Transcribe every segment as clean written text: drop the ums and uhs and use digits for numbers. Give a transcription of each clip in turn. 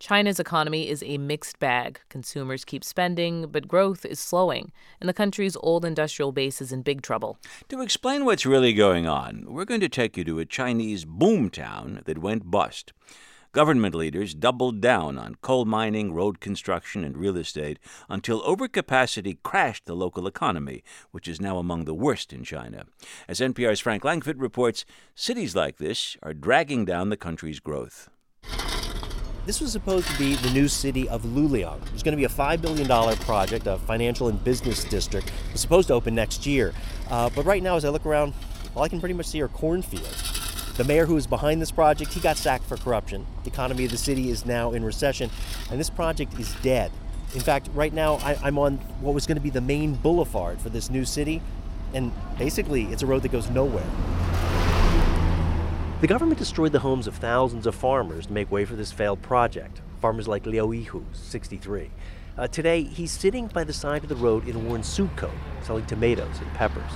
China's economy is a mixed bag. Consumers keep spending, but growth is slowing, and the country's old industrial base is in big trouble. To explain what's really going on, we're going to take you to a Chinese boom town that went bust. Government leaders doubled down on coal mining, road construction, and real estate until overcapacity crashed the local economy, which is now among the worst in China. As NPR's Frank Langfitt reports, cities like this are dragging down the country's growth. This was supposed to be the new city of Luliang. It was going to be a $5 billion project, a financial and business district. It was supposed to open next year. But right now, as I look around, all I can pretty much see are cornfields. The mayor who is behind this project, he got sacked for corruption. The economy of the city is now in recession, and this project is dead. In fact, right now, I'm on what was going to be the main boulevard for this new city, and basically, it's a road that goes nowhere. The government destroyed the homes of thousands of farmers to make way for this failed project. Farmers like Liu Yihu, 63. Today, he's sitting by the side of the road in a worn suit coat, selling tomatoes and peppers.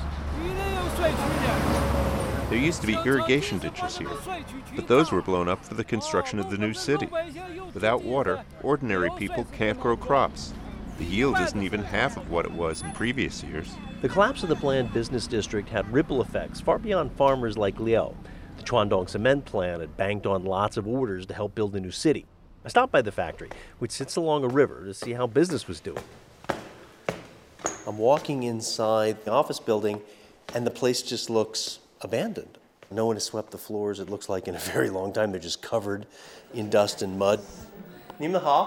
There used to be irrigation ditches here, but those were blown up for the construction of the new city. Without water, ordinary people can't grow crops. The yield isn't even half of what it was in previous years. The collapse of the planned business district had ripple effects far beyond farmers like Liu. The Chuandong cement plant had banked on lots of orders to help build a new city. I stopped by the factory, which sits along a river, to see how business was doing. I'm walking inside the office building, and the place just looks abandoned. No one has swept the floors, it looks like, in a very long time. They're just covered in dust and mud. I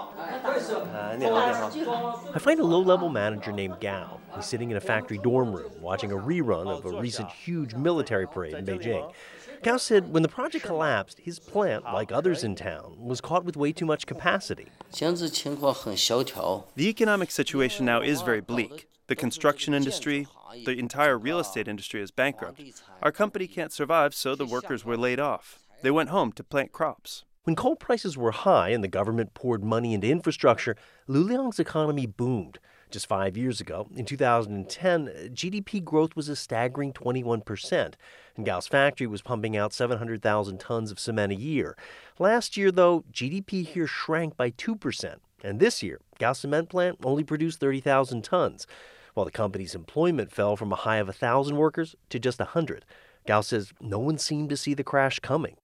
find a low-level manager named Gao. He's sitting in a factory dorm room, watching a rerun of a recent huge military parade in Beijing. Gao said when the project collapsed, his plant, like others in town, was caught with way too much capacity. The economic situation now is very bleak. The construction industry, the entire real estate industry is bankrupt. Our company can't survive, so the workers were laid off. They went home to plant crops. When coal prices were high and the government poured money into infrastructure, Luliang's economy boomed. Just 5 years ago, in 2010, GDP growth was a staggering 21%, and Gao's factory was pumping out 700,000 tons of cement a year. Last year, though, GDP here shrank by 2%, and this year, Gao's cement plant only produced 30,000 tons, while the company's employment fell from a high of 1,000 workers to just 100. Gao says no one seemed to see the crash coming.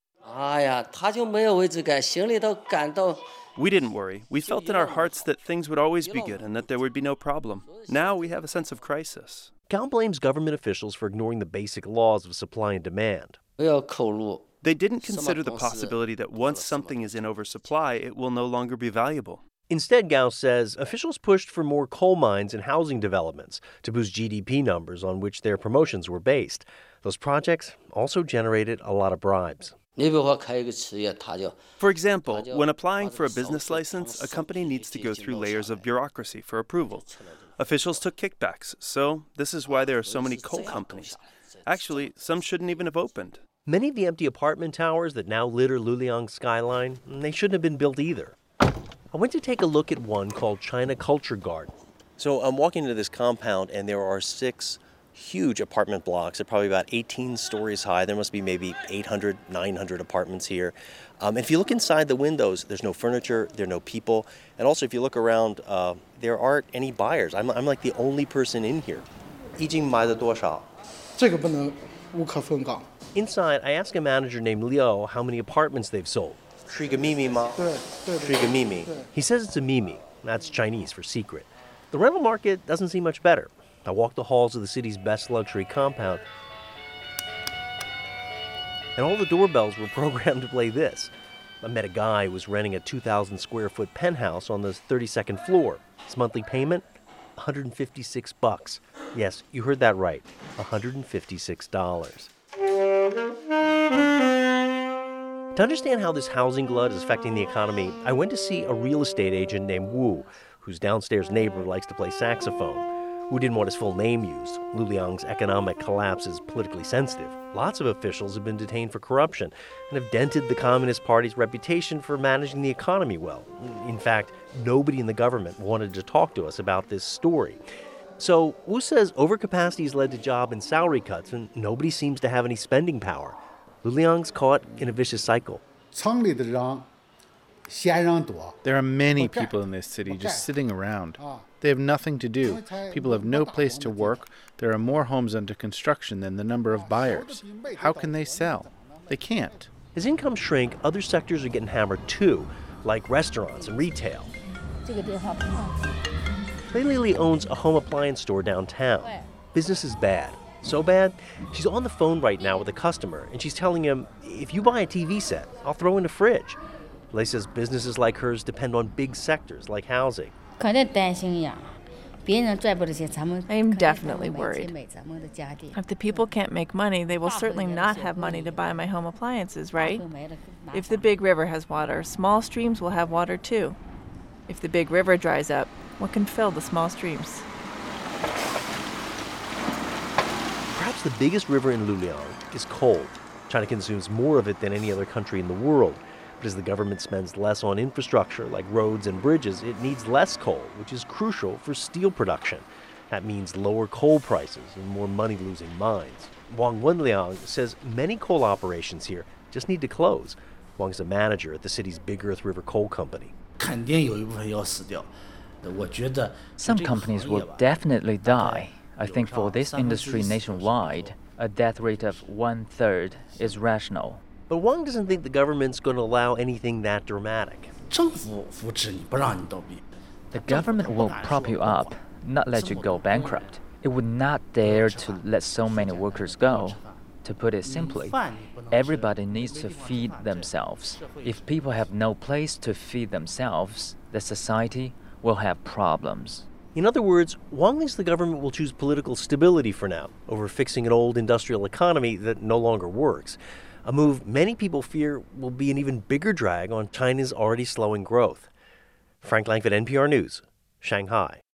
We didn't worry. We felt in our hearts that things would always be good and that there would be no problem. Now we have a sense of crisis. Gao blames government officials for ignoring the basic laws of supply and demand. They didn't consider the possibility that once something is in oversupply, it will no longer be valuable. Instead, Gao says, officials pushed for more coal mines and housing developments to boost GDP numbers on which their promotions were based. Those projects also generated a lot of bribes. For example, when applying for a business license, a company needs to go through layers of bureaucracy for approval. Officials took kickbacks, so this is why there are so many coal companies. Actually, some shouldn't even have opened. Many of the empty apartment towers that now litter Luliang's skyline, they shouldn't have been built either. I went to take a look at one called China Culture Garden. So I'm walking into this compound, and there are 6 huge apartment blocks. They're probably about 18 stories high. There must be maybe 800, 900 apartments here. And if you look inside the windows, there's no furniture, there are no people. And also, if you look around, there aren't any buyers. I'm like the only person in here. 已经买了多少? 这个不能无可奉告. Inside, I asked a manager named Liu how many apartments they've sold. 是一个秘密吗? 对， 是一个秘密. He says it's a mimi. That's Chinese for secret. The rental market doesn't seem much better. I walked the halls of the city's best luxury compound, and all the doorbells were programmed to play this. I met a guy who was renting a 2,000 square foot penthouse on the 32nd floor. His monthly payment, $156. Yes, you heard that right, $156. To understand how this housing glut is affecting the economy, I went to see a real estate agent named Wu, whose downstairs neighbor likes to play saxophone. Wu didn't want his full name used. Luliang's economic collapse is politically sensitive. Lots of officials have been detained for corruption and have dented the Communist Party's reputation for managing the economy well. In fact, nobody in the government wanted to talk to us about this story. So Wu says overcapacity has led to job and salary cuts, and nobody seems to have any spending power. Luliang's caught in a vicious cycle. 厂里的人 There are many people in this city just sitting around. They have nothing to do. People have no place to work. There are more homes under construction than the number of buyers. How can they sell? They can't. As incomes shrink, other sectors are getting hammered too, like restaurants and retail. Lei Lili owns a home appliance store downtown. Business is bad. So bad, she's on the phone right now with a customer, and she's telling him, if you buy a TV set, I'll throw in a fridge. Lei says businesses like hers depend on big sectors like housing. I am definitely worried. If the people can't make money, they will certainly not have money to buy my home appliances, right? If the big river has water, small streams will have water too. If the big river dries up, what can fill the small streams? Perhaps the biggest river in Luliang is coal. China consumes more of it than any other country in the world. But as the government spends less on infrastructure like roads and bridges, it needs less coal, which is crucial for steel production. That means lower coal prices and more money-losing mines. Wang Wenliang says many coal operations here just need to close. Wang's a manager at the city's Big Earth River Coal Company. Some companies will definitely die. I think for this industry nationwide, a death rate of 1/3 is rational. But Wang doesn't think the government's going to allow anything that dramatic. The government will prop you up, not let you go bankrupt. It would not dare to let so many workers go. To put it simply, everybody needs to feed themselves. If people have no place to feed themselves, the society will have problems. In other words, Wang thinks the government will choose political stability for now over fixing an old industrial economy that no longer works. A move many people fear will be an even bigger drag on China's already slowing growth. Frank Langford, NPR News, Shanghai.